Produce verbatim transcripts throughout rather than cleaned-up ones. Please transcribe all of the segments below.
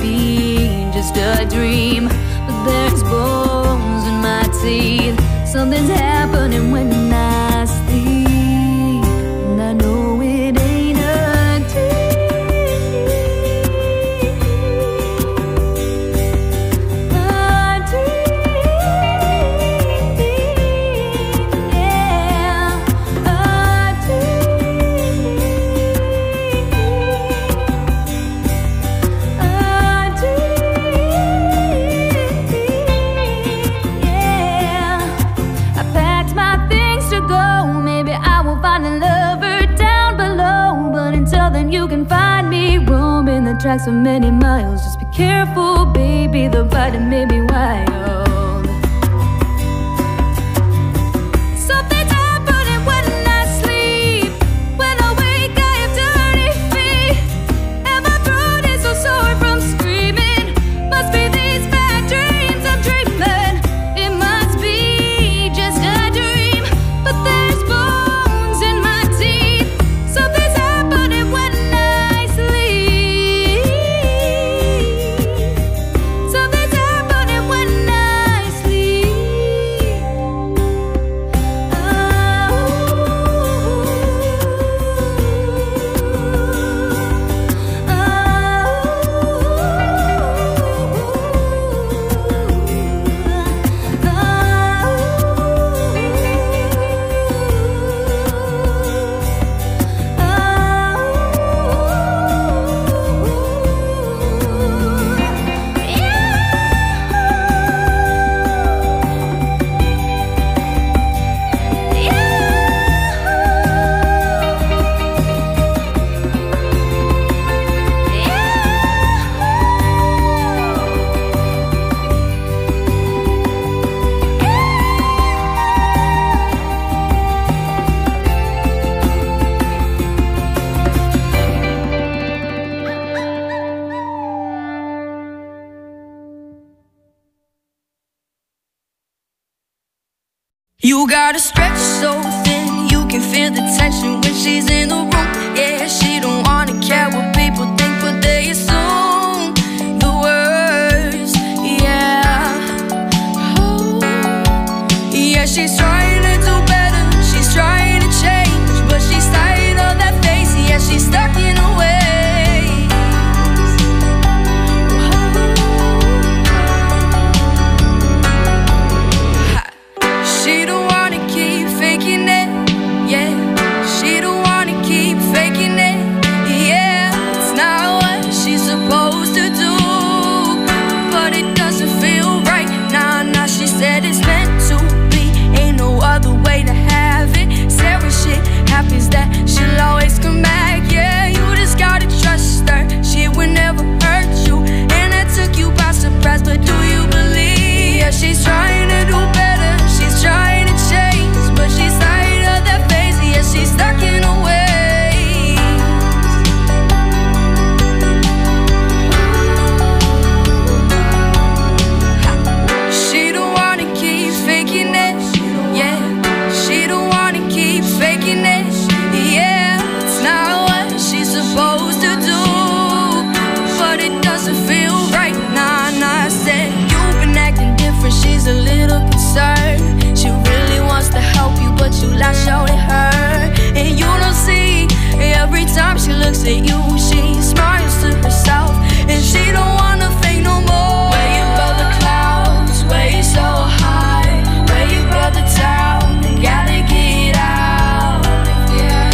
be just a dream, but there's bones in my teeth. Something's happening when I sleep, and I know it ain't a dream. A dream, yeah, a dream. A dream, yeah. I packed my things to go. Maybe I will find a lover down below, but until then you can find me roaming the tracks for many miles. Just be careful, baby, the bite may be wild. Something's happening when I sleep. When I wake I have dirty feet, and my throat is so sore from screaming. Must be these bad dreams I'm dreaming. It must be just a dream, but there's bones in my teeth. Something's happening when I sleep. Something's happening when I sleep. You gotta stretch so thin, you can feel the tension when she's in the room. Yeah, she don't wanna care what people think, but they assume the worst. Yeah, oh, yeah, she's trying to do better, she's trying to change, but she's tired of that face. Yeah, she's stuck in her ways. She don't wanna keep faking it, yeah. She don't wanna keep faking it, yeah. It's not what she's supposed to do, but it doesn't feel right. Nah, nah, she said it's meant to be, ain't no other way to have it. Said when shit happens that she'll always come back, yeah. You just gotta trust her, she would never hurt you, and that took you by surprise, but do you believe? Yeah, she's trying to do better, she's trying to change, but she's tired of that phase. Yeah, she's stuck in her ways. She don't wanna keep faking it, yeah. She don't wanna keep faking it, yeah. It's not what she's supposed to do, but it doesn't feel right. Nah, nah, I said you've been acting different, she's a little concerned. She really wants to help you, but you lash out at her, and you don't see. Every time she looks at you, she smiles to herself, and she don't wanna fake no more. Where you above the clouds, where you so high, where you above the town, you gotta get out. Yeah,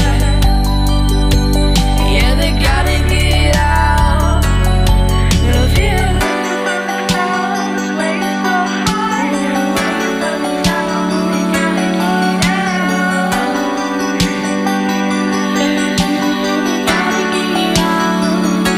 yeah, they gotta get out of here. Where you so high, where you above the town, you gotta get out. You gotta get out.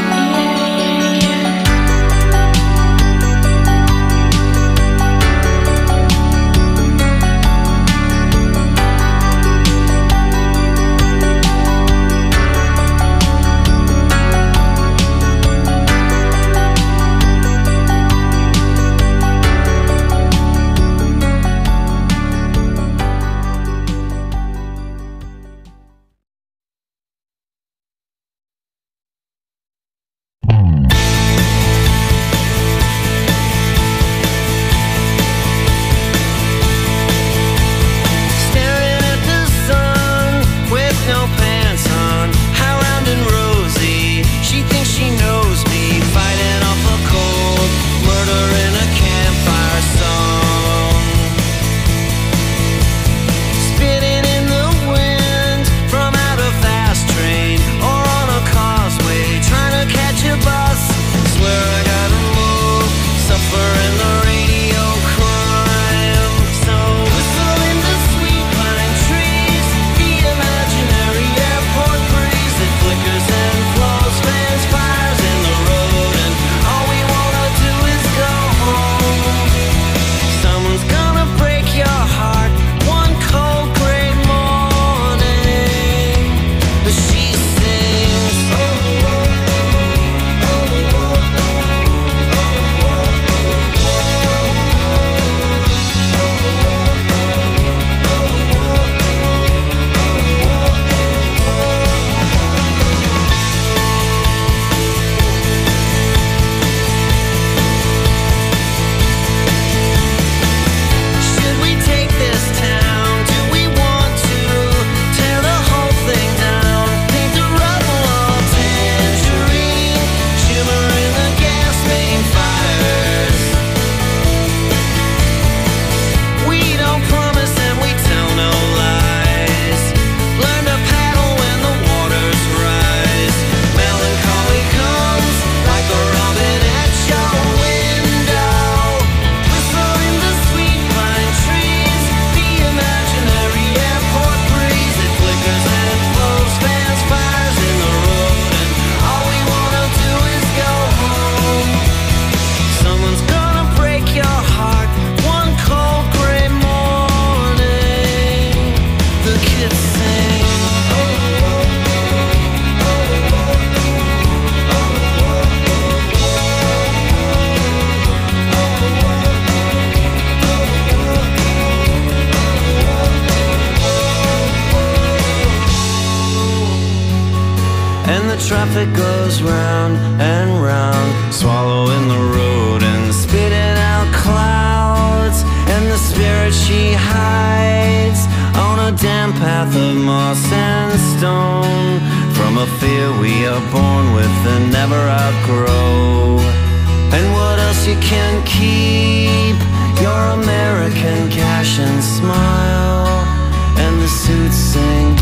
traffic goes round and round, swallowing the road and spitting out clouds. And the spirit she hides on a damp path of moss and stone, from a fear we are born with and never outgrow. And what else you can keep? Your American cash and smile. And the suits sing,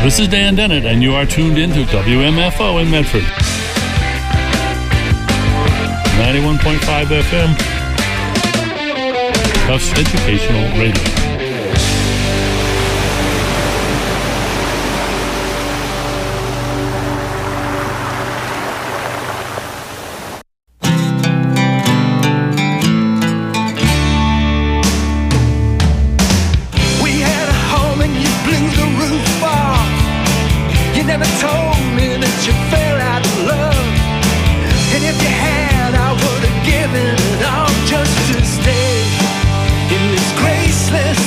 This is Dan Dennett, and you are tuned into W M F O in Medford. ninety-one point five F M. Tufts Educational Radio. Just to stay in this graceless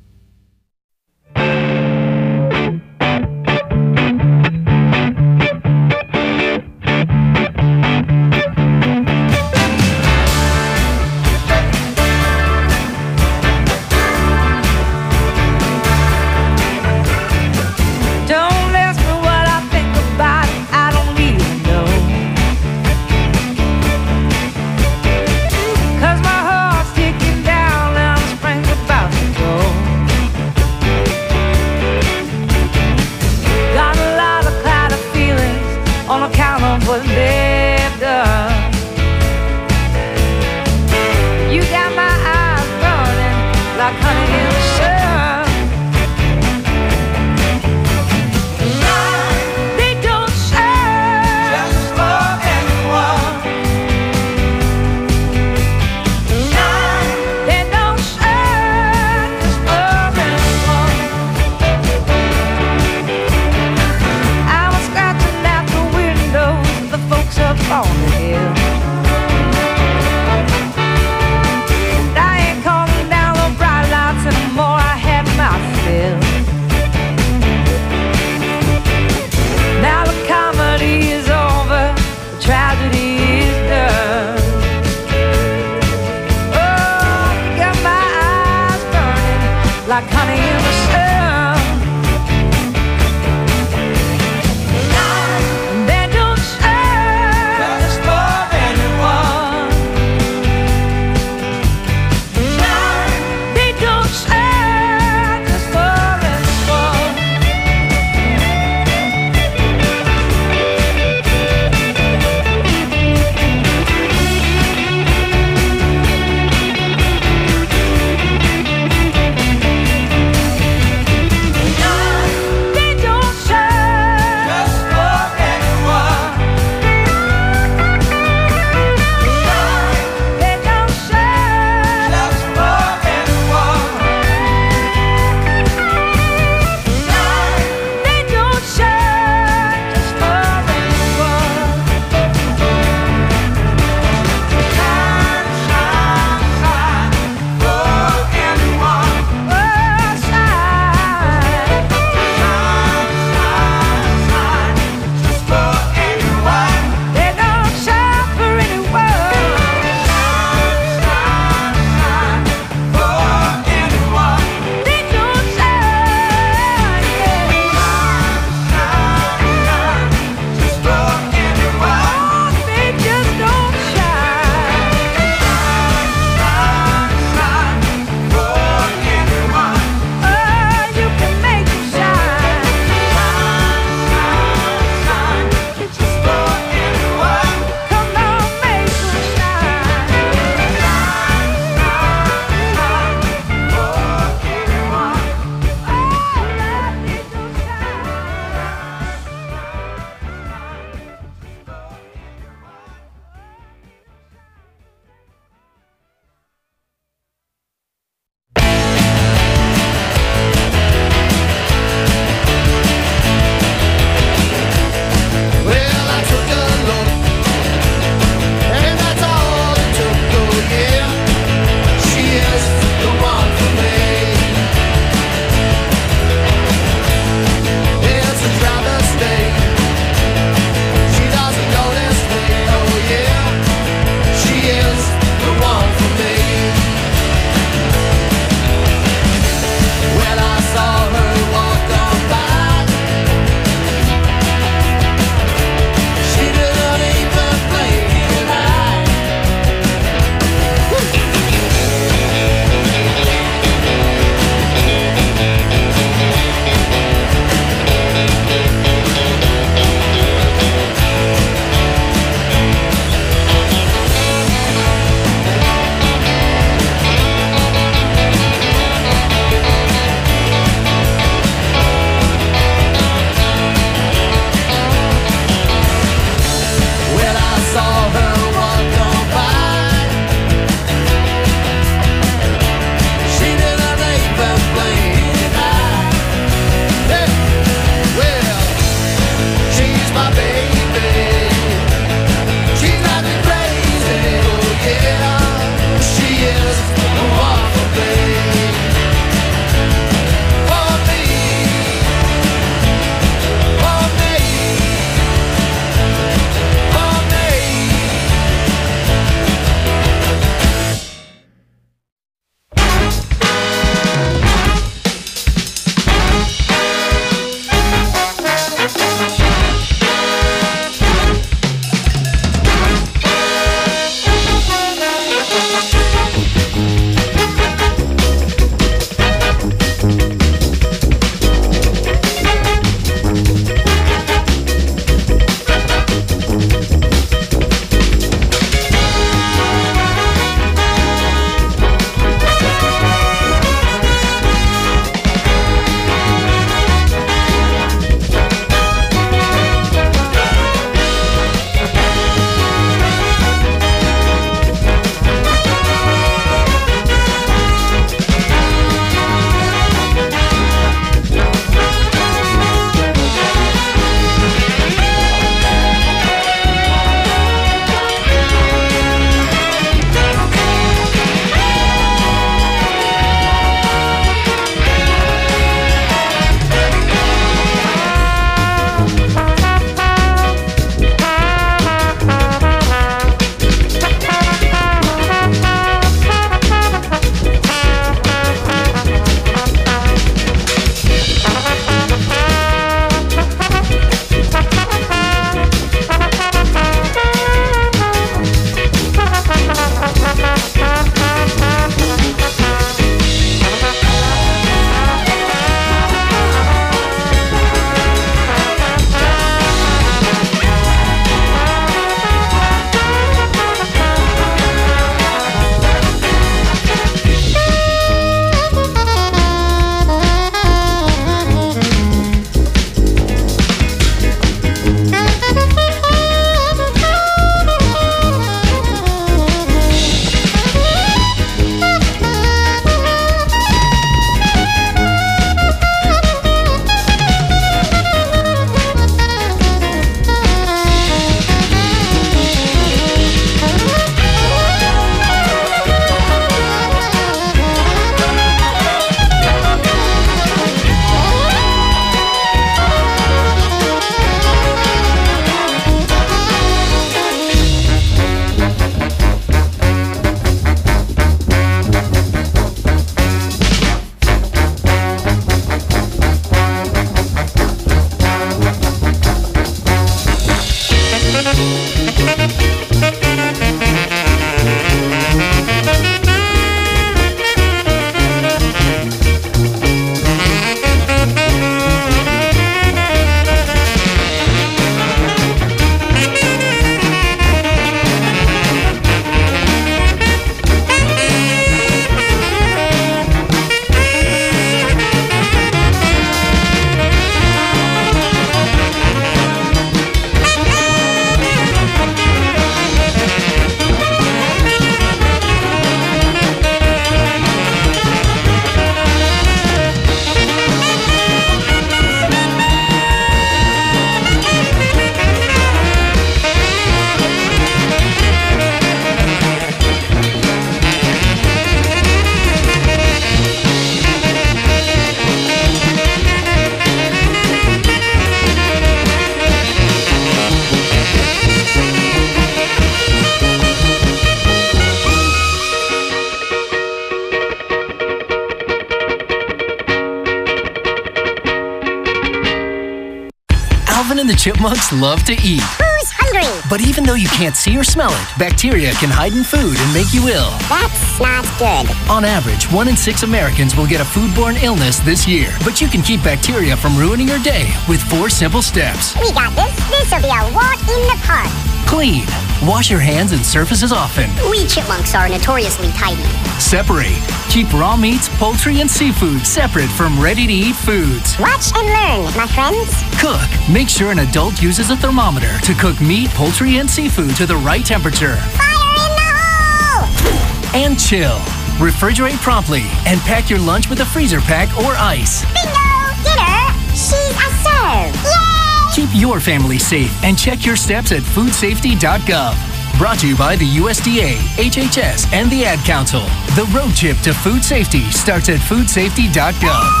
Chipmunks love to eat. Who's hungry? But even though you can't see or smell it, bacteria can hide in food and make you ill. That's not good. On average, one in six Americans will get a foodborne illness this year. But you can keep bacteria from ruining your day with four simple steps. We got this. This'll be a walk in the park. Clean. Wash your hands and surfaces often. We chipmunks are notoriously tidy. Separate. Keep raw meats, poultry, and seafood separate from ready-to-eat foods. Watch and learn, my friends. Cook. Make sure an adult uses a thermometer to cook meat, poultry, and seafood to the right temperature. Fire in the hole! And chill. Refrigerate promptly and pack your lunch with a freezer pack or ice. Bingo! Dinner! She's a serve! Yay! Keep your family safe and check your steps at food safety dot gov. Brought to you by the U S D A, H H S, and the Ad Council. The road trip to food safety starts at food safety dot gov.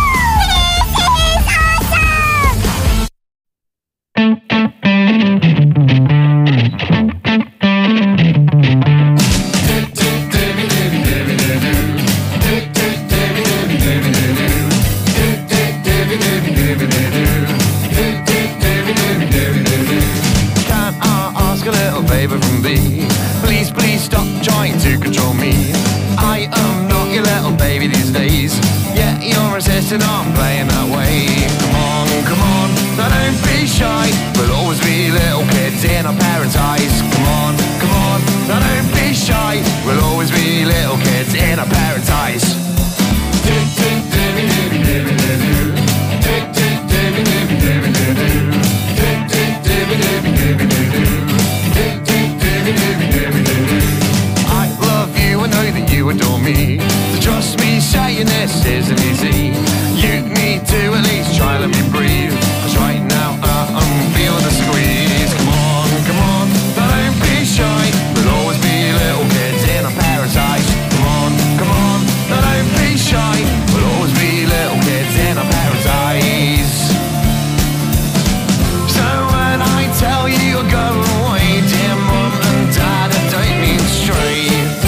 Please, please stop trying to control me. I am not your little baby these days. Yeah, you're insisting on playing that way. Come on, come on, now don't be shy. We'll always be little kids in our parents' eyes. Come on, come on, now don't be shy. We'll always be little kids in our parents' eyes. You adore me, so trust me saying this isn't easy. You need to at least try let me breathe, cause right now uh, I'm feeling the squeeze. Come on, come on, don't be shy. We'll always be little kids in our parents' eyes. Come on, come on, don't be shy. We'll always be little kids in our parents' eyes. So when I tell you you're going away, dear mom and dad, I don't mean straight.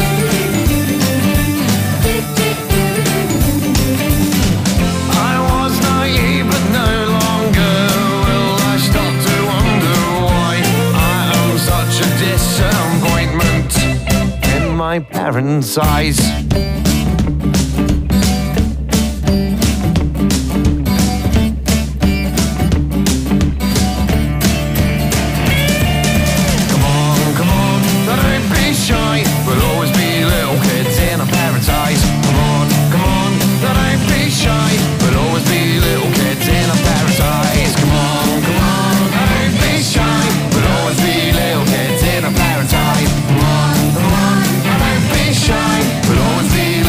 My parents' eyes. Shy, but always be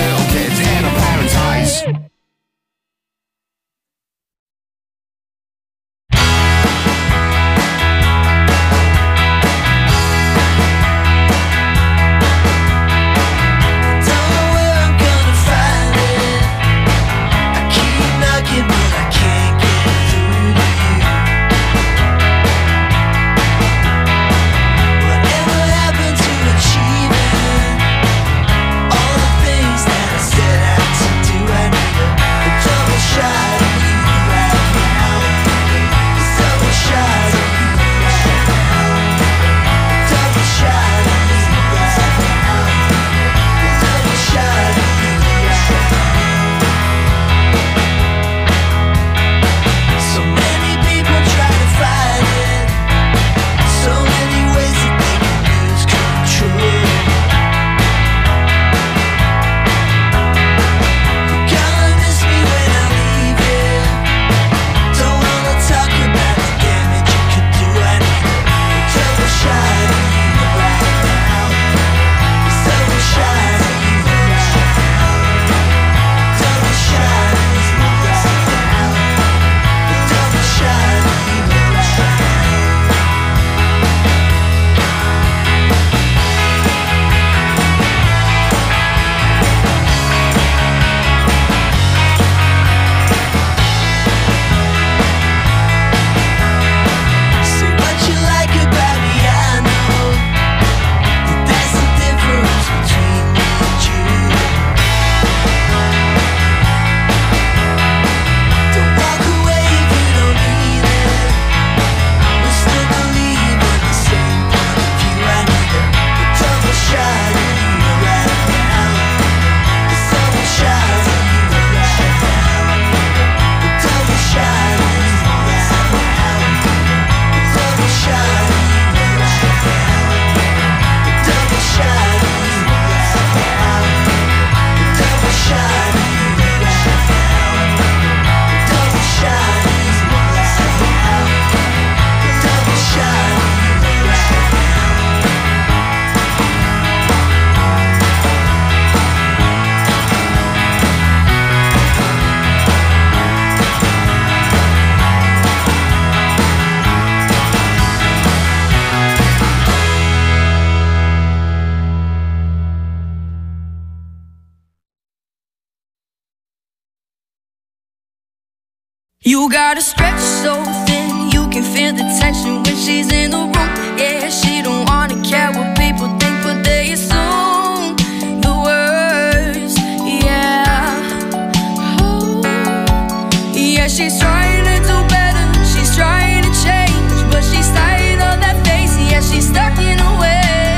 You gotta stretch so thin, you can feel the tension when she's in the room. Yeah, she don't wanna care what people think, but they assume the worst. Yeah, oh, yeah, she's trying to do better, she's trying to change, but she's tired of that face. Yeah, she's stuck in her ways.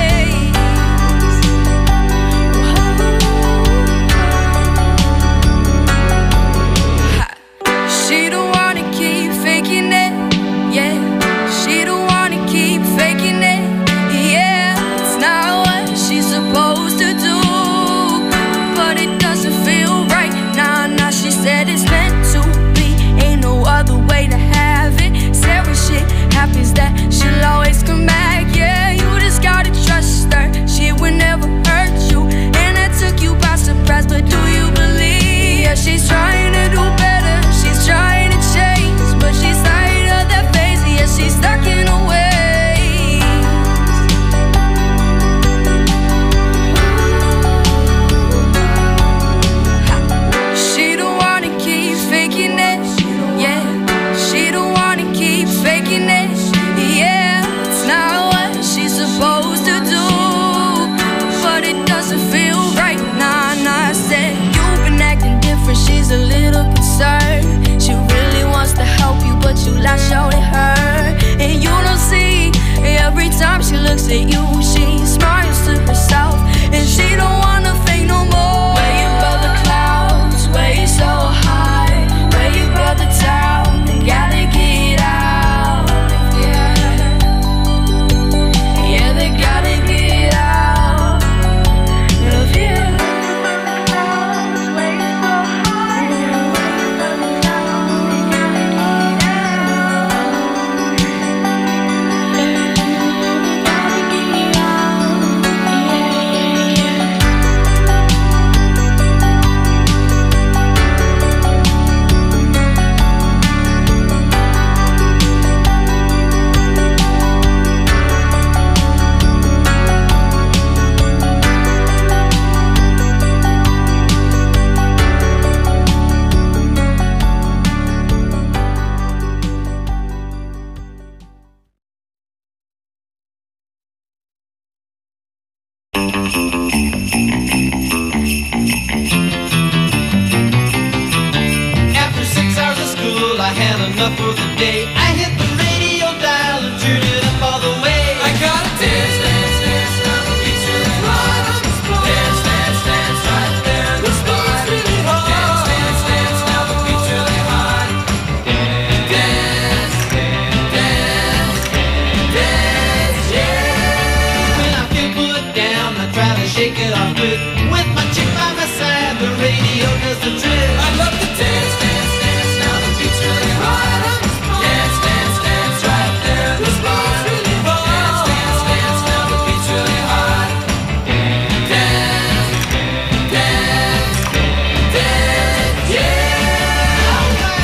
She don't wanna keep faking it, yeah. She don't wanna keep faking it, yeah. It's not what she's supposed to do, but it doesn't feel right. Nah, nah, she said it's meant to be, ain't no other way to have it. Said when shit happens that she'll always come back, yeah. You just gotta trust her, she would never hurt you, and that took you by surprise, but do you believe? Yeah, she's trying to do better, she's trying to change, but she's tired of that face. Yeah, she's stuck in her ways. She don't wanna keep faking it, yeah. She don't wanna keep faking it, yeah. It's not what she's supposed to do, but it doesn't feel right. Nah, nah, I said you've been acting different, she's a little concerned. She really wants to help you, but you lash out at her, and you don't see. Every time she looks at you, she smiles to herself, and she don't wanna fake no more. Where you build the clouds, where you so high, where you build the town, they gotta get out. Yeah, yeah, they gotta get out of here. Where you so high, After six hours of school, I had enough for the day. I hit the radio dial and turned it up all the way. I gotta dance, dance, dance, now the beat's really hot. Dance, dance, dance, right there, the beat's really hot. Dance, dance, dance, now the beat's really hot. Dance, dance, dance, dance, yeah. When I feel put down, I try to shake it off with, with my chick by my side. The radio does the trick. I love to dance, dance, dance, now the beat's really hot. Dance, dance, dance, right there, the beat's really hot. Dance, dance, dance, now the beat's really hot. Dance, dance, dance, yeah.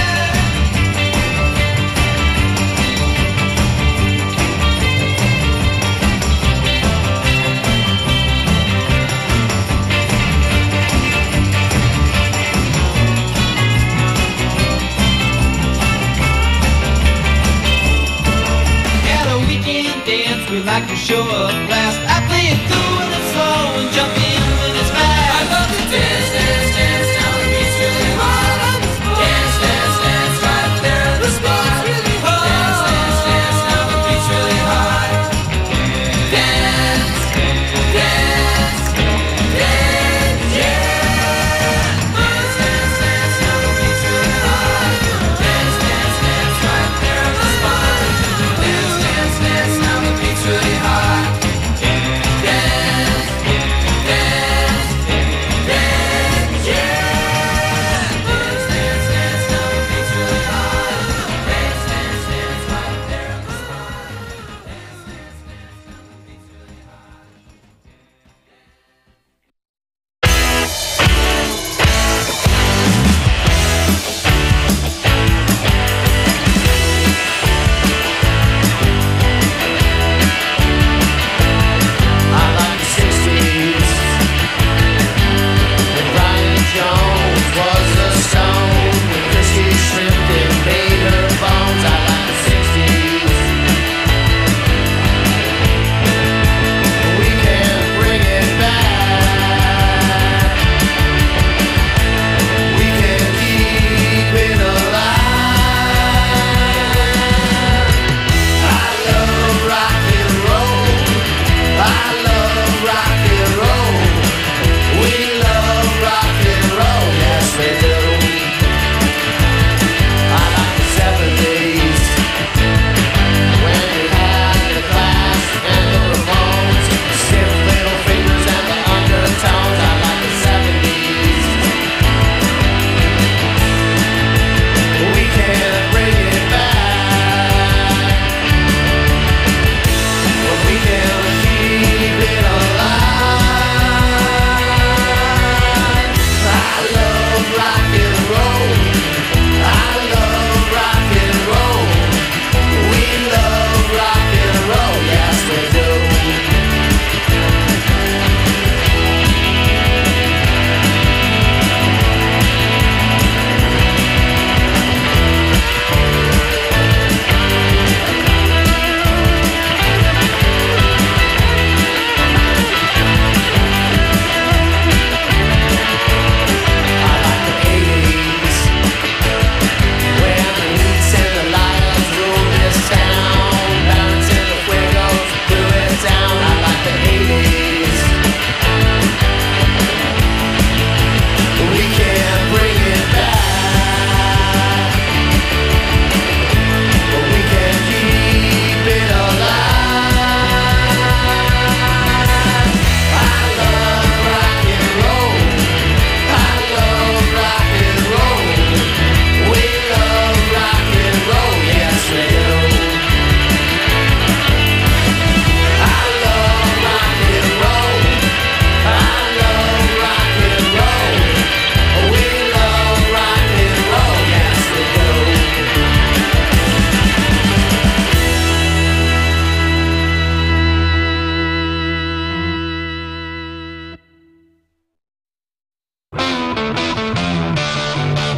At a weekend dance, we like to show up last. I play it cool when it's slow and jump in when it's fast. I love to dance, dance, dance, now the beat's really hot. Dance, dance, dance, right there, the spot's really hot. Dance, dance, dance, now the beat's really hot. Dance, dance, dance, yeah. Dance, dance, dance, now the beat's really hot. Dance, dance, dance, right there, the spot. Dance, dance, dance, now the beat's really hot.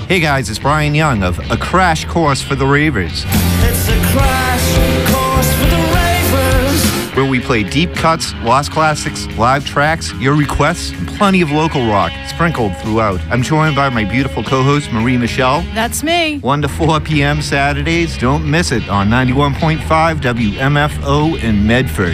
Hey guys, it's Brian Young of A Crash Course for the Ravers. It's a crash course for the ravers. Where we play deep cuts, lost classics, live tracks, your requests, and plenty of local rock sprinkled throughout. I'm joined by my beautiful co-host, Marie Michelle. That's me. one to four p.m. Saturdays. Don't miss it on ninety-one point five W M F O in Medford.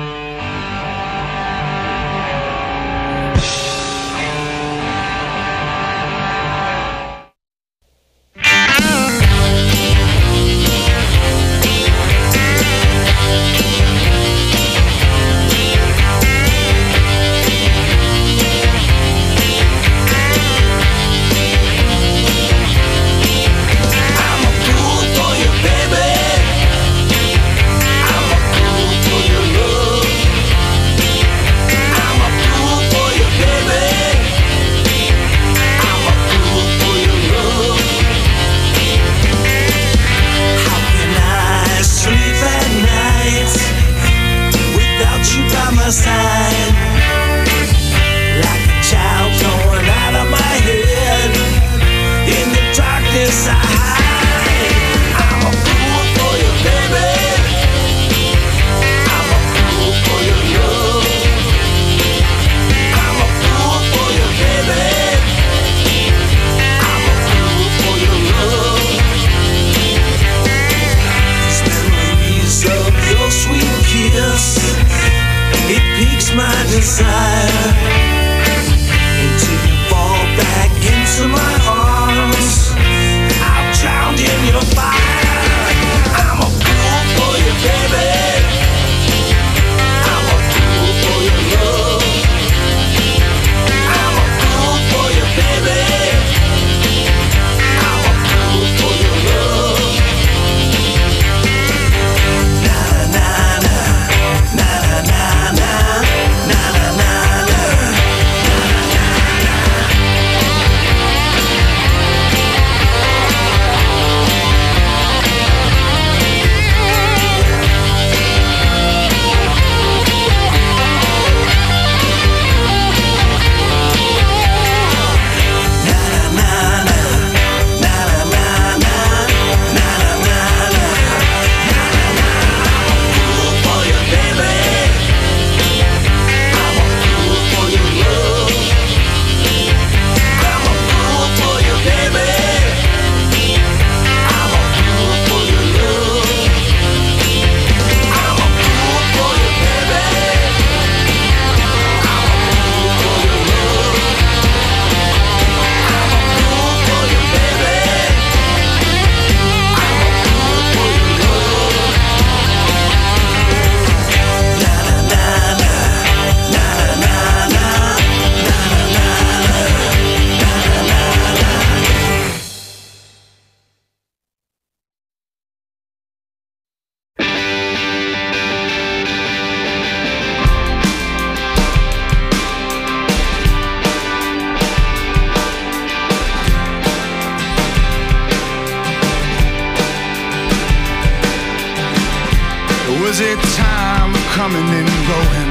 Was it time of coming and going?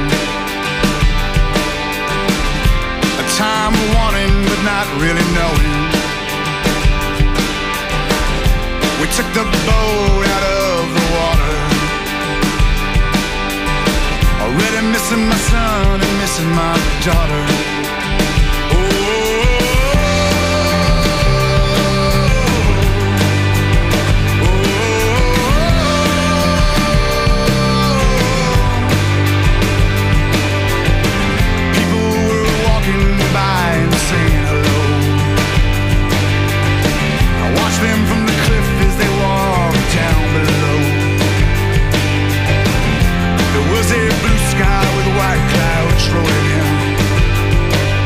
A time of wanting but not really knowing. We took the boat out of the water. Already missing my son and missing my daughter. Sky with white clouds rolling in.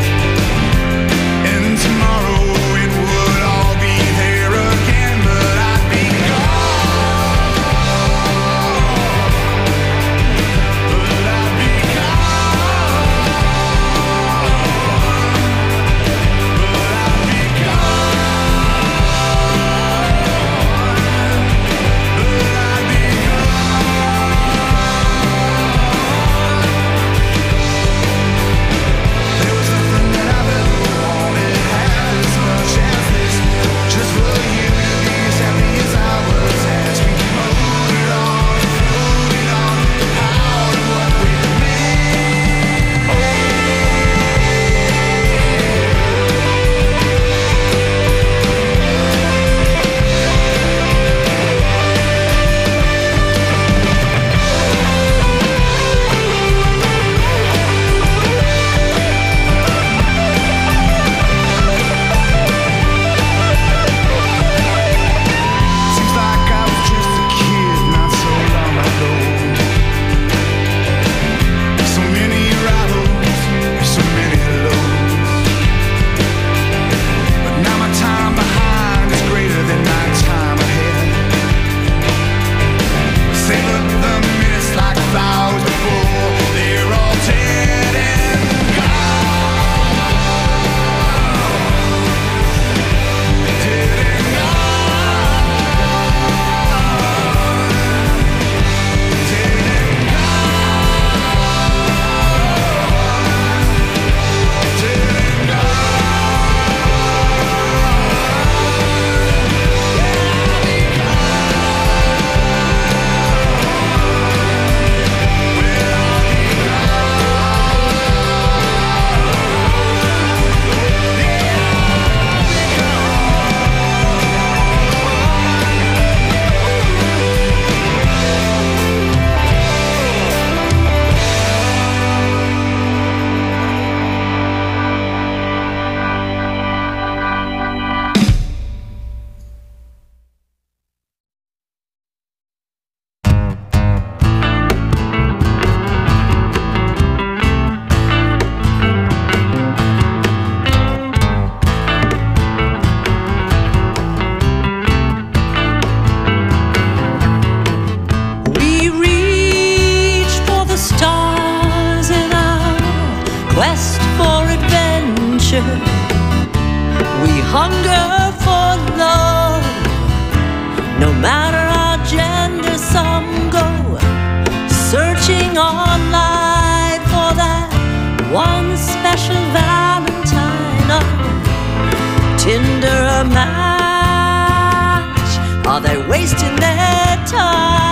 quest for adventure. We hunger for love. No matter our gender, some go searching online for that one special Valentine. A Tinder, a match. Are they wasting their time?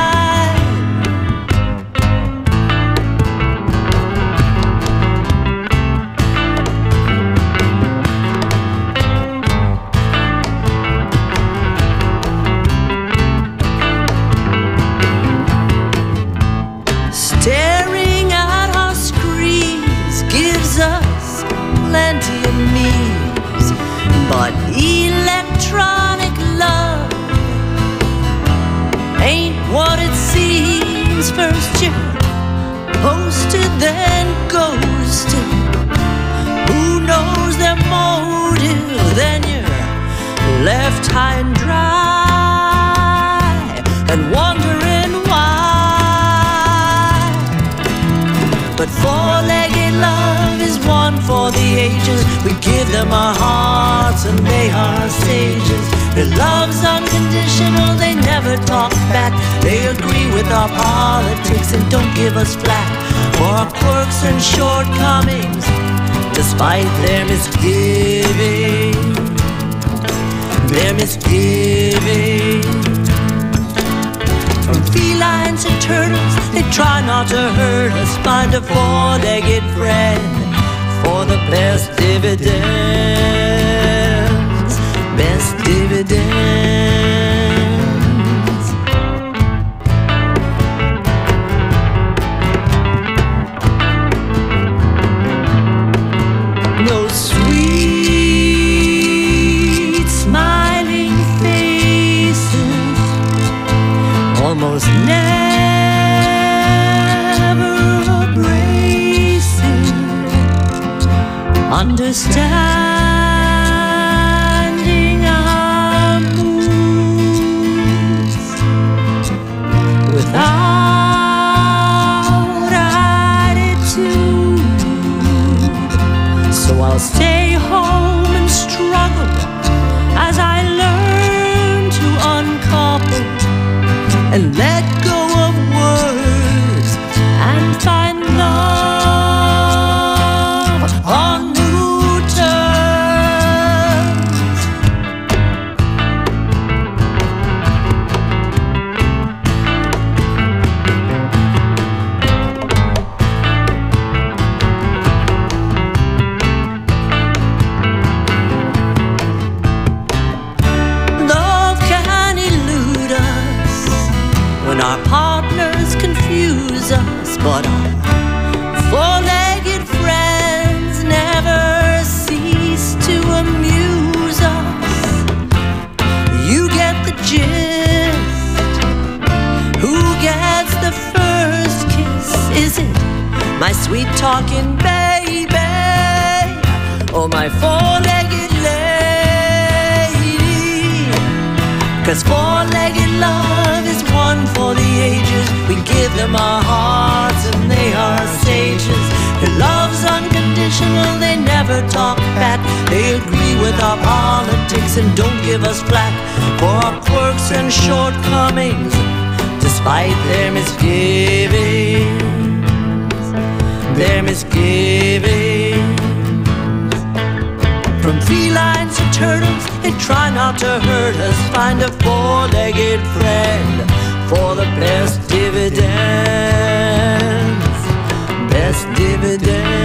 Staring at our screens gives us plenty of needs, but electronic love ain't what it seems. First you're posted, then ghosted. Who knows their motive? Then you're left high and dry and wondering why. But four-legged love is one for the ages. We give them our hearts and they are sages. Their love's unconditional, they never talk back. They agree with our politics and don't give us flack for our quirks and shortcomings, despite their misgiving. Their misgiving. From felines and turtles, they try not to hurt us. Find a four-legged friend for the best dividends. Best dividends. No sweet smiling faces, almost never abrasive, understanding our moods without attitude. So I'll stay home and struggle as I learn to uncouple and let go of words and find love on new terms. Love can elude us when our partners confuse us, but our four-legged friends never cease to amuse us. You get the gist. Who gets the first kiss? Is it my sweet talking baby or my four-legged lady? 'Cause four-legged love is one for the ages. We give them our hearts and they are sages. Their love's unconditional, they never talk back. They agree with our politics and don't give us flack for our quirks and shortcomings, despite their misgivings. Their misgivings. From felines to turtles, they try not to hurt us. Find a four-legged friend for the best dividends. Best dividends.